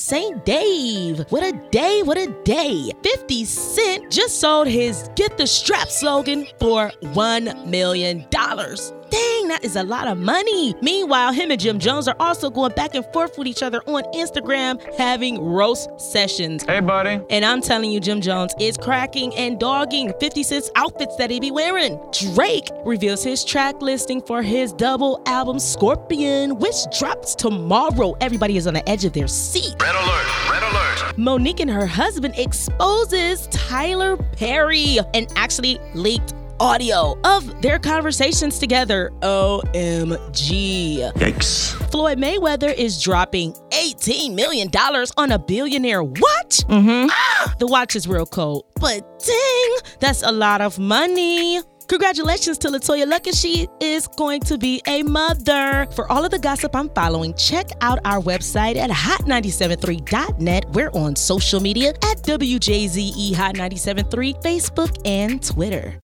St. Dave. What a day, what a day. 50 Cent just sold his Get the Strap slogan for $1 million. Dang, that is a lot of money. Meanwhile, him and Jim Jones are also going back and forth with each other on Instagram, having roast sessions. Hey, buddy. And I'm telling you, Jim Jones is cracking and dogging 50 Cent's outfits that he be wearing. Drake reveals his track listing for his double album Scorpion, which drops tomorrow. Everybody is on the edge of their seat. Red alert, red alert. Monique and her husband exposes Tyler Perry and actually leaked audio of their conversations together. OMG. Yikes. Floyd Mayweather is dropping $18 million on a billionaire. What? The watch is real cold, but dang, that's a lot of money. Congratulations to LaToya Luck, and she is going to be a mother. For all of the gossip I'm following, check out our website at hot973.net. We're on social media at WJZE Hot 97.3, Facebook and Twitter.